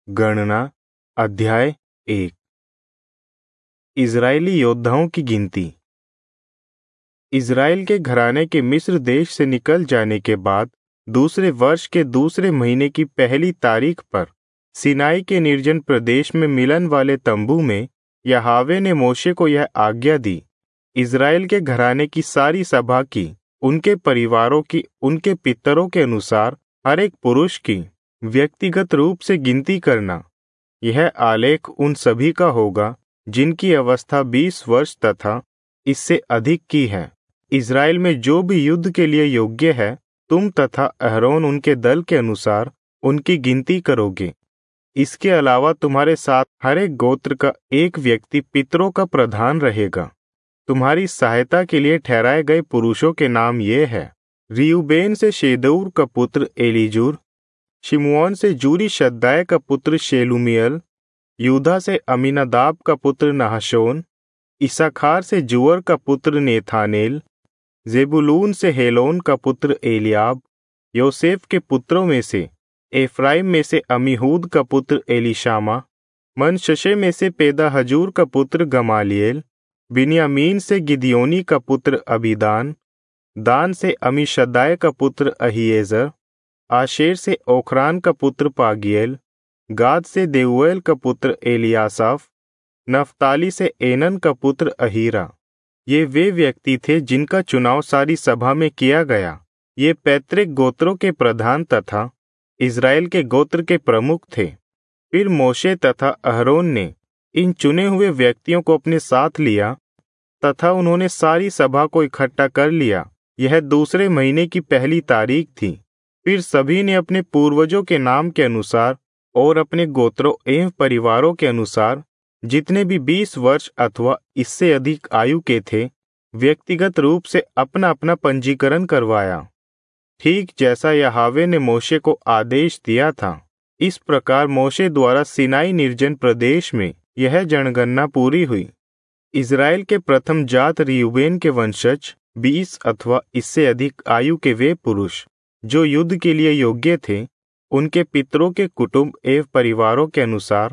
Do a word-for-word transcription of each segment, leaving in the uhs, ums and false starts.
गणना अध्याय एक। इजरायली योद्धाओं की गिनती। इजराइल के घराने के मिस्र देश से निकल जाने के बाद दूसरे वर्ष के दूसरे महीने की पहली तारीख पर सिनाई के निर्जन प्रदेश में मिलन वाले तंबू में यहोवा ने मोशे को यह आज्ञा दी, इजराइल के घराने की सारी सभा की, उनके परिवारों की, उनके पितरों के अनुसार हर एक पुरुष की व्यक्तिगत रूप से गिनती करना। यह आलेख उन सभी का होगा जिनकी अवस्था बीस वर्ष तथा इससे अधिक की है। इजराइल में जो भी युद्ध के लिए योग्य है, तुम तथा अहरोन उनके दल के अनुसार उनकी गिनती करोगे। इसके अलावा तुम्हारे साथ हर एक गोत्र का एक व्यक्ति पितरों का प्रधान रहेगा। तुम्हारी सहायता के लिए ठहराए गए पुरुषों के नाम ये हैं: रियूबेन से शेदऊर का पुत्र एलीजूर, शिमोन से जूरी शद्दाय का पुत्र शेलुमियल, यूदा से अमीनादाब का पुत्र नहशोन, इसाखार से जुअर का पुत्र नेथानेल, जेबुलून से हेलोन का पुत्र एलियाब, योसेफ के पुत्रों में से एफ्राइम में से अमीहूद का पुत्र एलीशामा, मनश्शे में से पेदाहजूर का पुत्र गमालिएल, बिन्यामीन से गिदियोनी का पुत्र अबीदान, दान से अमीशद्दाय का पुत्र अहीएजर, आशेर से ओखरान का पुत्र पागिएल, गाद से देउएल का पुत्र एलियासाफ, नफ्ताली से एनन का पुत्र अहीरा। ये वे व्यक्ति थे जिनका चुनाव सारी सभा में किया गया। ये पैतृक गोत्रों के प्रधान तथा इजराइल के गोत्र के प्रमुख थे। फिर मोशे तथा अहरोन ने इन चुने हुए व्यक्तियों को अपने साथ लिया तथा उन्होंने सारी सभा को इकट्ठा कर लिया। यह दूसरे महीने की पहली तारीख थी। फिर सभी ने अपने पूर्वजों के नाम के अनुसार और अपने गोत्रों एवं परिवारों के अनुसार जितने भी बीस वर्ष अथवा इससे अधिक आयु के थे, व्यक्तिगत रूप से अपना अपना पंजीकरण करवाया, ठीक जैसा यहोवा ने मोशे को आदेश दिया था। इस प्रकार मोशे द्वारा सिनाई निर्जन प्रदेश में यह जनगणना पूरी हुई। इजराइल के प्रथम जात रियूबेन के वंशज बीस अथवा इससे अधिक आयु के वे पुरुष जो युद्ध के लिए योग्य थे, उनके पितरों के कुटुंब एवं परिवारों के अनुसार।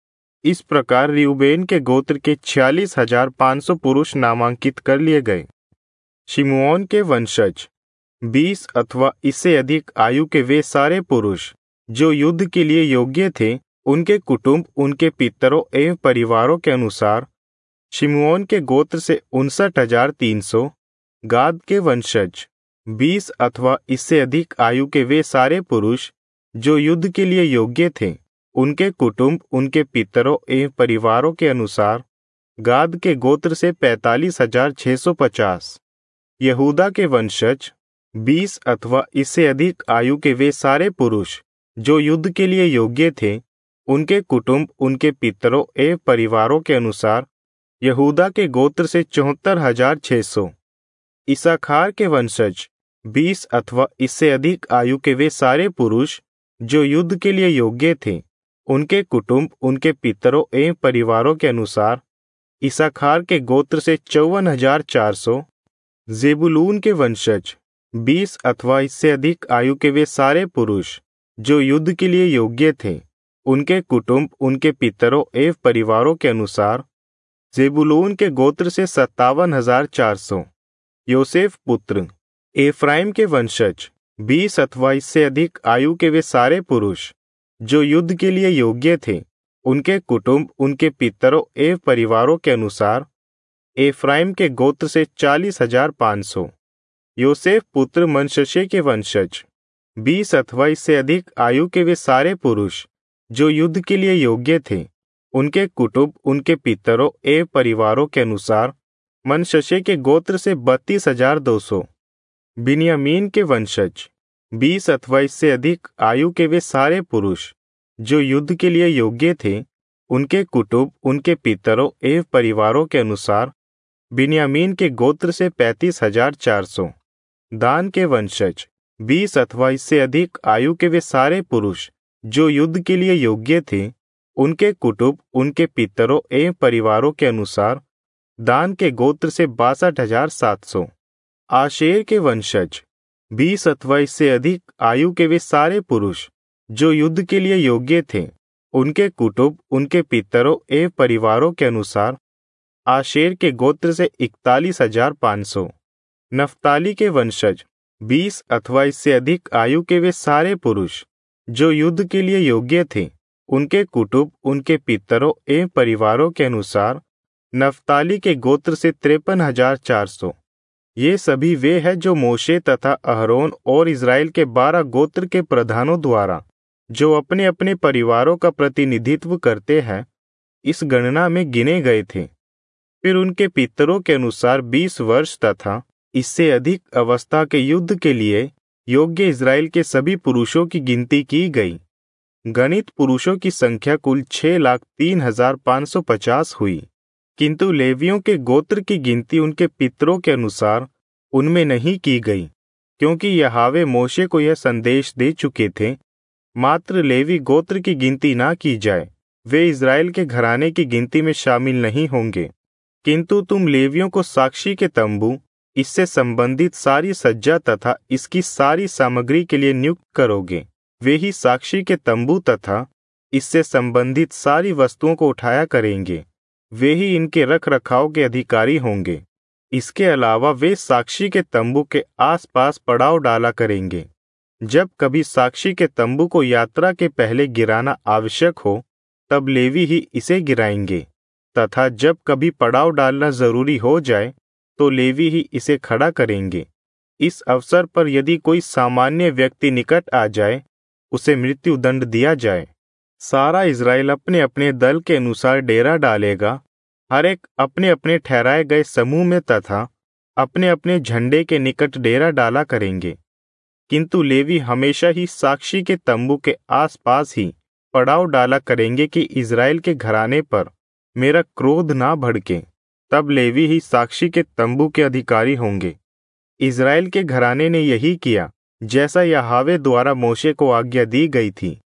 इस प्रकार रियूबेन के गोत्र के छियालीस हजार पाँच सौ पुरुष नामांकित कर लिए गए। शिमोन के वंशज बीस अथवा इससे अधिक आयु के वे सारे पुरुष जो युद्ध के लिए योग्य थे, उनके कुटुंब, उनके पितरों एवं परिवारों के अनुसार। शिमोन के गोत्र से उनसठ हजार तीन सौ। गाद के वंशज बीस अथवा इससे अधिक आयु के वे सारे पुरुष जो युद्ध के लिए योग्य थे, उनके कुटुंब, उनके पितरों एवं परिवारों के अनुसार। गाद के गोत्र से पैंतालीस हजार छः सौ पचास। यहूदा के वंशज बीस अथवा इससे अधिक आयु के वे सारे पुरुष जो युद्ध के लिए योग्य थे, उनके कुटुंब, उनके पितरों एवं परिवारों के अनुसार। यहूदा के गोत्र से चौहत्तर हजार छः सौ। इसाखार के वंशज बीस अथवा इससे अधिक आयु के वे सारे पुरुष जो युद्ध के लिए योग्य थे, उनके कुटुंब, उनके पितरों एवं परिवारों के अनुसार। इसाखार के गोत्र से चौवन हजार चार सौ। जेबुलून के वंशज बीस अथवा इससे अधिक आयु के वे सारे पुरुष जो युद्ध के लिए योग्य थे, उनके कुटुंब, उनके पितरों एवं परिवारों के अनुसार। जेबुलून के गोत्र से सत्तावन हजार चार सौ। योसेफ पुत्र एफ्राइम के वंशज बीस अथवा इससे अधिक आयु के वे सारे पुरुष जो युद्ध के लिए योग्य थे, उनके कुटुंब, उनके पितरों एवं परिवारों के अनुसार। एफ्राइम के गोत्र से चालीस हजार पाँच सौ। योसेफ पुत्र मनश्शे के वंशज बीस अथवा इससे अधिक आयु के वे सारे पुरुष जो युद्ध के लिए योग्य थे, उनके कुटुंब, उनके पितरों एवं परिवारों के अनुसार। मनश्शे के गोत्र से बत्तीस हजार दो सौ। बिन्यामीन के वंशज बीस अथवा इससे अधिक आयु के वे सारे पुरुष जो युद्ध के लिए योग्य थे, उनके कुटुंब, उनके पितरों एवं परिवारों के अनुसार। बिन्यामीन के गोत्र से पैंतीस हजार चार सौ। दान के वंशज बीस अथवा इससे अधिक आयु के वे सारे पुरुष जो युद्ध के लिए योग्य थे, उनके कुटुंब, उनके पितरों एवं परिवारों के अनुसार। दान के गोत्र से बासठ हजार सात सौ। आशेर के वंशज बीस अथवा इससे अधिक आयु के वे सारे पुरुष जो युद्ध के लिए योग्य थे, उनके कुटुंब उनके पितरों एवं परिवारों के अनुसार आशेर के गोत्र से इकतालीस हजार पाँच सौ। नफ्ताली के वंशज बीस अथवा इससे अधिक आयु के वे सारे पुरुष जो युद्ध के लिए योग्य थे, उनके कुटुंब उनके पितरों एवं परिवारों के अनुसार नफ्ताली के गोत्र से तिरपन हजार चार सौ। ये सभी वे हैं जो मोशे तथा अहरोन और इज़राइल के बारह गोत्र के प्रधानों द्वारा, जो अपने अपने परिवारों का प्रतिनिधित्व करते हैं, इस गणना में गिने गए थे। फिर उनके पितरों के अनुसार बीस वर्ष तथा इससे अधिक अवस्था के युद्ध के लिए योग्य इज़राइल के सभी पुरुषों की गिनती की गई। गणित पुरुषों की संख्या कुल छह लाख तीन हजार पाँच सौ पचास हुई, किंतु लेवियों के गोत्र की गिनती उनके पितरों के अनुसार उनमें नहीं की गई, क्योंकि यहोवा मोशे को यह संदेश दे चुके थे, मात्र लेवी गोत्र की गिनती ना की जाए, वे इज़राइल के घराने की गिनती में शामिल नहीं होंगे। किंतु तुम लेवियों को साक्षी के तंबू, इससे संबंधित सारी सज्जा तथा इसकी सारी सामग्री के लिए नियुक्त करोगे। वे ही साक्षी के तंबू तथा इससे संबंधित सारी वस्तुओं को उठाया करेंगे, वे ही इनके रख रखाव के अधिकारी होंगे। इसके अलावा वे साक्षी के तंबू के आसपास पड़ाव डाला करेंगे। जब कभी साक्षी के तंबू को यात्रा के पहले गिराना आवश्यक हो, तब लेवी ही इसे गिराएंगे, तथा जब कभी पड़ाव डालना जरूरी हो जाए तो लेवी ही इसे खड़ा करेंगे। इस अवसर पर यदि कोई सामान्य व्यक्ति निकट आ जाए, उसे मृत्यु दंड दिया जाए। सारा इज़राइल अपने अपने दल के अनुसार डेरा डालेगा, हर एक अपने अपने ठहराए गए समूह में तथा अपने अपने झंडे के निकट डेरा डाला करेंगे। किंतु लेवी हमेशा ही साक्षी के तंबू के आसपास ही पड़ाव डाला करेंगे कि इज़राइल के घराने पर मेरा क्रोध ना भड़के। तब लेवी ही साक्षी के तंबू के अधिकारी होंगे। इज़राइल के घराने ने यही किया, जैसा यहोवा द्वारा मोशे को आज्ञा दी गई थी।